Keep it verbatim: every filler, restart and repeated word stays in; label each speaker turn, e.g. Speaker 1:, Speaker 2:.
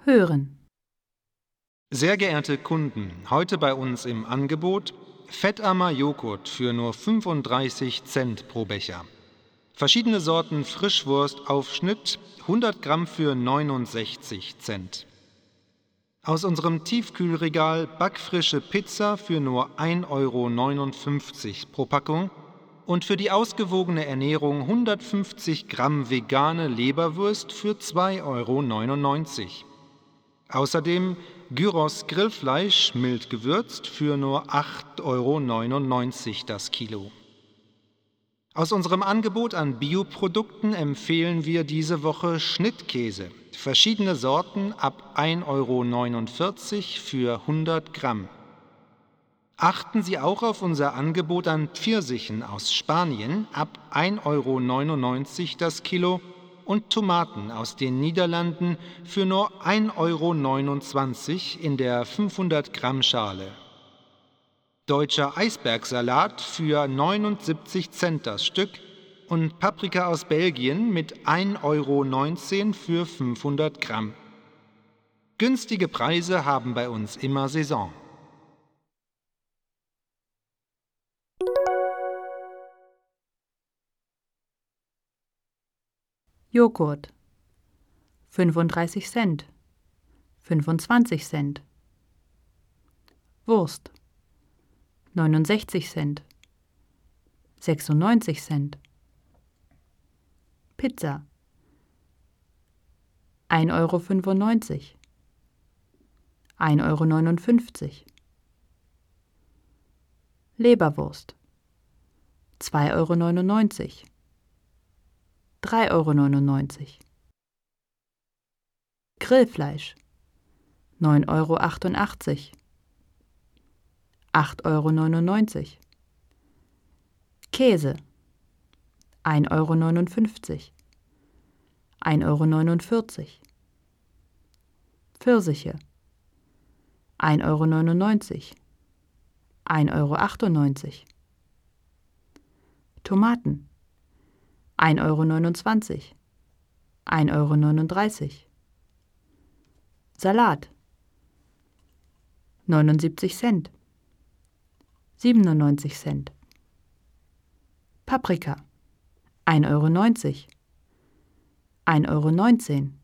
Speaker 1: Hören.
Speaker 2: Sehr geehrte Kunden, heute bei uns im Angebot fettarmer Joghurt für nur fünfunddreißig Cent pro Becher. Verschiedene Sorten Frischwurst auf Schnitt, hundert Gramm für neunundsechzig Cent. Aus unserem Tiefkühlregal backfrische Pizza für nur ein Euro neunundfünfzig pro Packung und für die ausgewogene Ernährung hundertfünfzig Gramm vegane Leberwurst für zwei Euro neunundneunzig. Außerdem Gyros Grillfleisch mild gewürzt für nur acht Euro neunundneunzig das Kilo. Aus unserem Angebot an Bioprodukten empfehlen wir diese Woche Schnittkäse, verschiedene Sorten ab ein Euro neunundvierzig für hundert Gramm. Achten Sie auch auf unser Angebot an Pfirsichen aus Spanien ab ein Euro neunundneunzig das Kilo und Tomaten aus den Niederlanden für nur ein Euro neunundzwanzig in der fünfhundert Gramm Schale. Deutscher Eisbergsalat für neunundsiebzig Cent das Stück und Paprika aus Belgien mit ein Euro neunzehn für fünfhundert Gramm. Günstige Preise haben bei uns immer Saison.
Speaker 1: Joghurt. fünfunddreißig Cent. fünfundzwanzig Cent. Wurst. neunundsechzig Cent. sechsundneunzig Cent. Pizza. ein Euro fünfundneunzig. ein Euro neunundfünfzig. Leberwurst. zwei Euro neunundneunzig. drei Euro neunundneunzig. Grillfleisch. neun Euro achtundachtzig. acht Euro neunundneunzig. Käse. ein Euro neunundfünfzig. ein Euro neunundvierzig. Pfirsiche. ein Euro neunundneunzig. ein Euro achtundneunzig. Tomaten. ein Euro neunundzwanzig. ein Euro neununddreißig. Salat. neunundsiebzig Cent. siebenundneunzig Cent. Paprika. ein Euro neunzig. ein Euro neunzehn.